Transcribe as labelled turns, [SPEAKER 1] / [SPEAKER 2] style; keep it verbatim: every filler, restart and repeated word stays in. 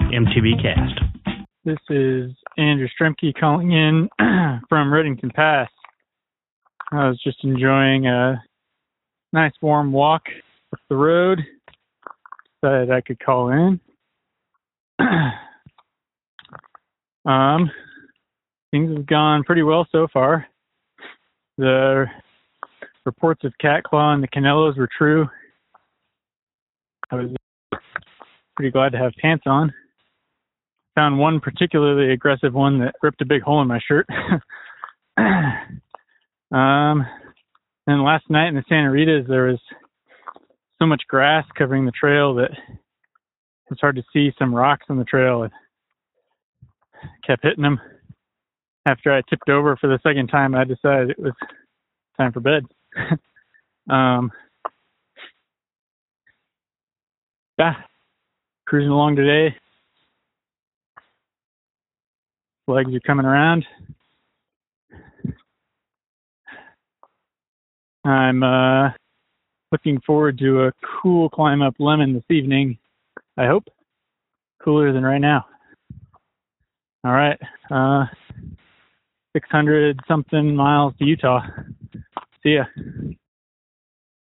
[SPEAKER 1] M T B Cast.
[SPEAKER 2] This is Andrew Stremke calling in from Redington Pass. I was just enjoying a nice warm walk up the road. Decided I could call in. um, things have gone pretty well so far. The reports of cat claw and the Canelos were true. I was pretty glad to have pants on. Found one particularly aggressive one that ripped a big hole in my shirt. um, and last night in the Santa Ritas, there was so much grass covering the trail that it's hard to see some rocks on the trail. I kept hitting them. After I tipped over for the second time, I decided it was time for bed. um, yeah, cruising along today. Legs are coming around. I'm uh, looking forward to a cool climb up Lemon this evening, I hope. Cooler than right now. All right. Uh, six hundred something miles to Utah. See ya.